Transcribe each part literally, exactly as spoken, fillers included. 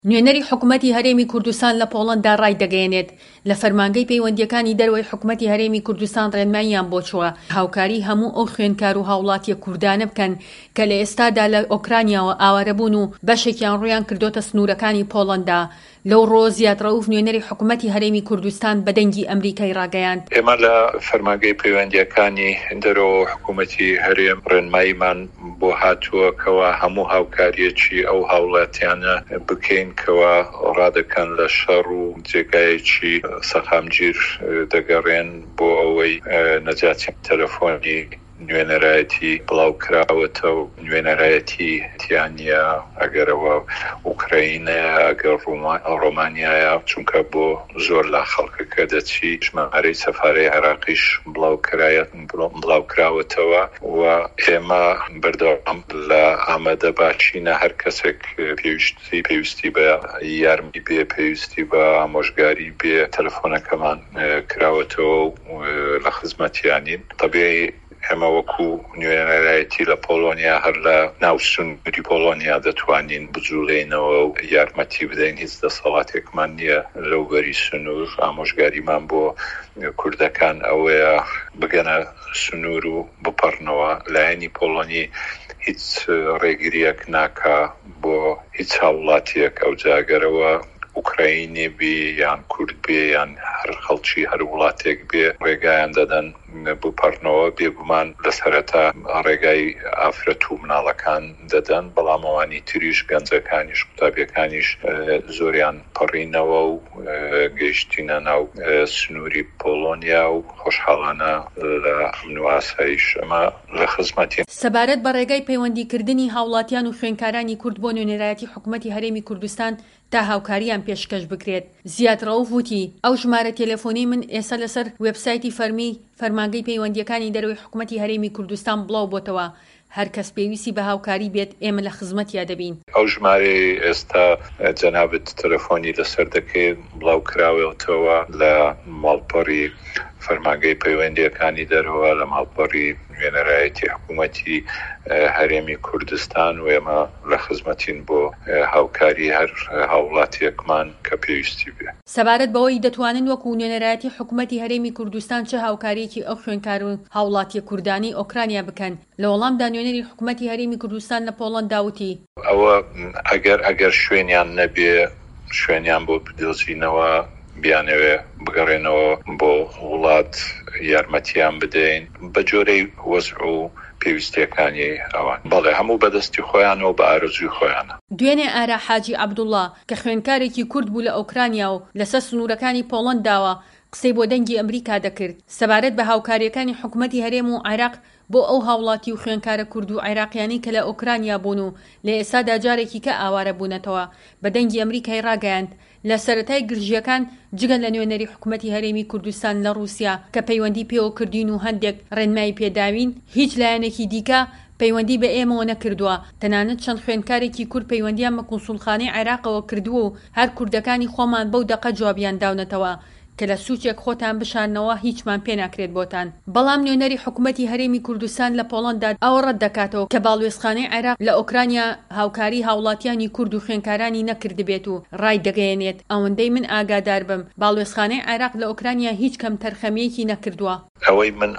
نوێنەری حکوومەتی هەرێمی کوردستان لە پۆڵەندا ڕای دەگەیەنێت لە فەرمانگەی پەیوەندیەکانی دەرەوەی حکوومەتی هەرێمی کوردستان ڕێنماییان بۆ چووە هاوکاری هەموو ئەو خوێندکار و هاوڵاتیە کوردانە بکەن کە لە ئێستادا لە ئۆکرانیاوە ئاوارەبوون و بەشێکیان ڕوویان کردۆتە سنوورەکانی پۆڵەندا. لەو ڕۆ زیاد ڕەوف نوێنەری حکوومەتی هەرێمی کوردستان بە دەنگی ئەمریکای ڕاگەیاند. ئێمە لە فەرمانگەی پەیوەندیەکانی دەرەوە حکوومەتی هەرێم ڕێنماییمان بۆ هاتووە کەوا هەموو هاوکاریەکی ئەو هاوڵاتیانە بکەین کەوا ڕادەکەن لە شەڕ و جێگایەکی سەخامگیر دەگەڕێن بۆ ئەوەی نەجاتی تەلەفۆنی نوێنەرایەتی بڵاو کراوەتە و نوێنەرایەتی تیانە ئەگەرەوە ئوکراینەیە ئەگەر ڕۆمانیایە چونکە بۆ زۆر لا خەڵکەکە دەچی ژمارەی سەفارەی عێراقیش بڵاو کرایەت بڵاو کراوەتەوە و ئێمە بەردەوام لە ئامادە باشینە هەر کەسێک پێویستی پێویستی بە یارمەتی بێ پێویستی بە ئامۆژگاری بێ تەلەفۆنەکەمان کراوەتەوە لە خزمەتیانین. تەبیعی ئێمە وەکو نوێنەرایەتی لە پۆڵۆنیا هەر لە ناو سنووری پۆڵۆنیا دەتوانین بجوڵێنەوە و یارمەتی بدەین. هیچ دەسەڵاتێکمان نییە لەوبەری سنوور. ئامۆژگاریمان بۆ کوردەکان ئەوەیە بگەنە سنوور و بپەڕنەوە. لایەنی پۆڵۆنی هیچ ڕێگریەک ناکا بۆ هیچ هاوڵاتیەک ئەو جاگەرەوە ئوکراینی بێ یان کورد بێ یان هەر خەڵکی هەر وڵاتێک بێ ڕێگایان دەدەن بپەڕنەوە. بێگومان لە سەرەتا ڕێگای ئافرەت و مناڵەکان دەدەن، بەڵام ئەوانی تریش گەنجەکانیش قوتابیەکانیش زۆریان پەڕینەوە و گەیشتینە ناو سنووری پۆڵۆنیا و خۆشحاڵانە لە ئەمن و ئاسایش ئەمە لە خزمەتین. سەبارەت بە ڕێگای پەیوەندیکردنی هاوڵاتیان و خوێندکارانی کورد بۆ نوێنەرایەتی حکوومەتی هەرێمی کوردستان تا هاوکاریان پێشکەش بکرێت. زیاد ڕەوف وتی ئەو ژمارە تێلەفۆنی من ئێستا لەسەر وێبسایتی فەرمی فەرمانگەی پەیوەندیەکانی دەرەوەی حکوومەتی هەرێمی کوردستان بڵاو بۆتەوە. هەر کەس پێویستی بە هاوکاری بێت ئێمە لە خزمەتیا دەبین. ئەو ژمارەی ئێستا جەنابەت تەلەفۆنی لەسەر دەکەێت بڵاو کراوێتەوە لە ماڵپەڕی فەرمانگەی پەیوەندیەکانی دەرەوە لە ماڵپەڕی نوێنەرایەتی حکوومەتی هەرێمی کوردستان و ئێمە لە خزمەتین بۆ هاوکاری هەر هاوڵاتیەکمان کە پێویستی بێ. سەبارەت بەوەی دەتوانن وەکو نوێنەرایەتی حکوومەتی هەرێمی کوردستان چه هاوکاریەکی ئەو خوێندکار و هاوڵاتیە کوردانی ئۆکرانیا بکەن. لە وەڵامدا نوێنەری حکوومەتی هەرێمی کوردستان لە پۆڵەندا وتی ئەوە ئەگەر ئەگەر شوێنیان نەبێ شوێنیان بۆ بدۆزینەوە بیانەوێ بگەڕێنەوە بۆ وڵات یارمەتیان بدەین بە جۆرەی وەزع و پێویستیەکانی ئەوان. بەڵێ هەموو بەدەستی خۆیانەوە بە ئارەزوی خۆیانە. دوێنێ ئارا حاجی عەبدوڵڵا کە خوێندکارێکی کورد بوو لە ئۆکرانیا و لەسەر سنوورەکانی پۆڵەنداوە قسەی بۆ دەنگی ئەمریکا دەکرد سەبارەت بە هاوکاریەکانی حکوومەتی هەرێم و عێراق بۆ ئەو هاوڵاتی و خوێندکارە کورد و عێراقیانی کە لە ئۆکرانیا بوون و لە ئێستادا جارێکی کە ئاوارە بوونەتەوە بە دەنگی ئەمریکای ڕاگەیاند لە سەرەتای گرژیەکان جگە لە نوێنەری حکوومەتی هەرێمی کوردستان لە رووسیا کە پەیوەندی پێوە کردین و هەندێک ڕێنمایی پێداوین هیچ لایەنێکی دیکە پەیوەندی بە ئێمەوە نەکردووە. تەنانەت چەند خوێندکارێکی کورد پەیوەندیان بە کونسوڵخانەی عێراقەوە کردووە و هەر کوردەکانی خۆمان بەو دەقە جوابیان داونەتەوە کە لە سوچێک خۆتان بشانەوە هیچمان پێ ناکرێت بۆتان. بەڵام نوێنەری حکوومەتی هەرێمی کوردستان لە پۆڵەندا ئەوە ڕەت دەکاتەوە کە باڵوێزخانەی عێراق لە ئۆکرانیا هاوکاری هاوڵاتیانی کورد و خوێندکارانی نەکردبێت و ڕای دەگەیەنێت. ئەوەندەی من ئاگادار بم باڵوێزخانەی عێراق لە ئۆکرانیا هیچ کەم تەرخەمەیەکی نەکردووە. ئەوەی من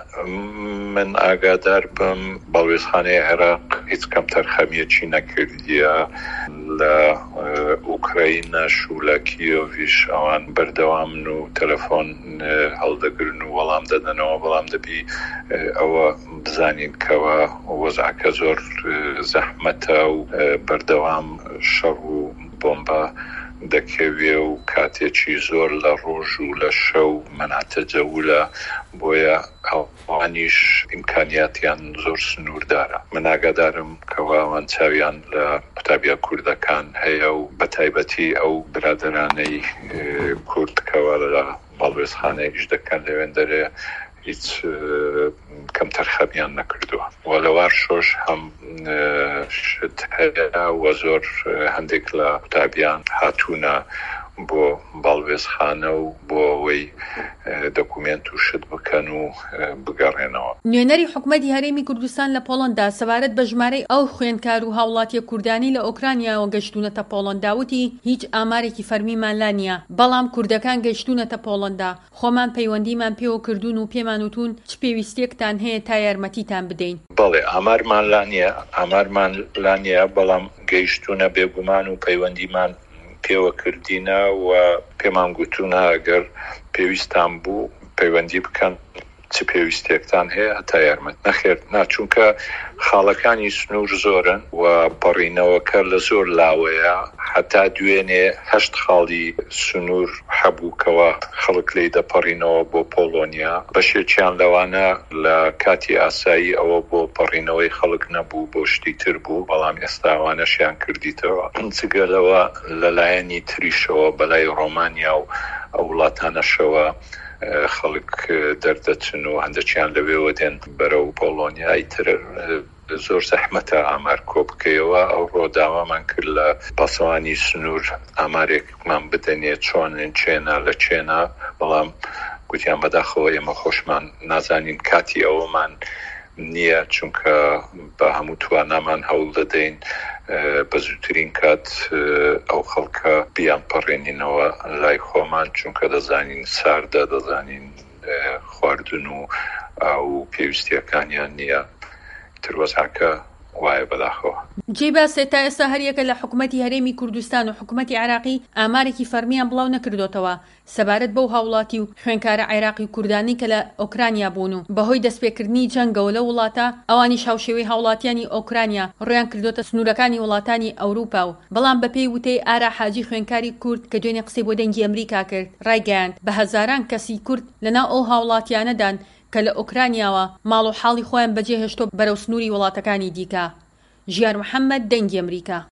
من ئاگادار بم باڵوێزخانەی عێراق هیچ کەم تەرخەمیەکی نەکردیە. لە ئوکراینەش و لە کیۆڤیش ئەوان بەردەوامن و تەلەفۆن هەڵدەگرن و وەڵام دەدەنەوە. بەڵام دەبی ئەوە بزانین کەوە وەزعەکە زۆر زەحمەتە و بەردەوام شەڕ و بۆمبە دەکەوێ و کاتێکی زۆر لە ڕۆژ و لە شەو مەناتەجەولە بۆیە ئەوانیش ئیمکانیاتیان زۆر سنووردارە. من ئاگادارم کەواوان چاویان لە قوتابیە کوردەکان هەیە و بەتایبەتی ئەو برادەرانەی کورد کەوا لە باڵوێزخانەیەکیش دەکەن لەوێندەرێ هیچ کەم تەرخەمیان نەکردووە و لەوار شۆش هەم شت هەیە و زۆر هەندێک لە قوتابیان هاتوونە بۆ باڵوێزخانە و بۆ ئەوەی دۆکومنت و شت بکەن و بگەڕێنەوە. نوێنەری حکومەتی هەرێمی کوردستان لە پۆڵەندا سەبارەت بە ژمارەی ئەو خوێندکار و هاوڵاتیە کوردانی لە ئۆکرانیاوە گەشتونەتە پۆڵەندا وتی هیچ ئامارێکی فەرمیمان لا نییە، بەڵام کوردەکان گەشتونەتە پۆڵەندا، خۆمان پەیوەندیمان پێوە کردوون و پێمان وتون چ پێویستێکتان هەیە تا یارمەتیتان بدەین. بەڵێ ئامارمان لا نییە، ئامارمان لا نییە، بەڵام گەیشتونە بێگومان و پەیوەندیمان پێوە کردینە و پێمان گوتونە ئەگەر پێویستان بوو پەیوەندی بکەن چ پێویستێکتان هەیە هەتا یارمەت. نەخێر ناچونکە خاڵەکانی سنوور زۆرن و پەڕینەوەکە لە زۆر لاوەیە، هەتا دوێنێ هەشت خاڵی سنوور هەبووکەوە خەڵک لی دەپەڕینەوە بۆ پۆلۆنیا. بەشێکیان لەوانە لە کاتی ئاسایی ئەوە بۆ پەڕینەوەی خەڵک نەبوو، بۆ شتی تر بوو، بەڵام ئێستاوانەشیان کردیتەوە. جگەلەوە لەلایەنی تریشەوە بەلای ڕۆمانیا و ئەو وڵاتانەشەوە خەڵک دەردەچن و هەندێکیان لەوێوە دێن بەرەو پۆلۆنیای تر. زۆر زەحمەتە ئامار کۆ بکەیەوە. ئەو ڕۆداوامان کرد لە پاسەوانی سنوور ئامارێکمان بدەنێت چۆن چێنە لە چێنە، بەڵام گوتیان بەداخەوە ئێمە خۆشمان نازانین کاتی ئەوەمان نییە، چونکە بە هەموو توانامان هەوڵ دەدەین بە زووترین کات ئەو خەڵکە بیان پەڕێنینەوە لای خۆمان، چونکە دەزانین ساردە، دەزانین خواردن و ئەو پێویستیەکانیان نییە. تروەزاکە وایە بەداخەوە. جێباسێ تا ئێستا هەریەکە لە حکوومەتی هەرێمی کوردستان و حکوومەتی عێراقی ئامارێکی فەرمیان بڵاو نەکردوتەوە سەبارەت بەو هاوڵاتی و خوێنکارە عێراقی کوردانی کە لە ئۆکرانیا بوون و بەهۆی دەستپێکردنی جەنگەوە لە وڵاتە ئەوانیش هاوشێوەی هاوڵاتیانی ئۆکرانیا ڕویان کردوتە سنوورەکانی وڵاتانی ئەوروپا و بەڵام بەپێی وتەی ئارا حاجی خوێنکاری کورد کە دوێنێ قسەی بۆ دەنگی ئەمریکا کرد ڕایگەیاند بە هەزاران کەسی کورد لەناو ئەو هاوڵاتیانەدان کە لە ئۆکرانیاوە ماڵ و حاڵی خۆیان بەجێهێشتۆ بەرەو سنووری وڵاتەکانی دیکە. ژیار محەممەد، دەنگی ئەمریکا.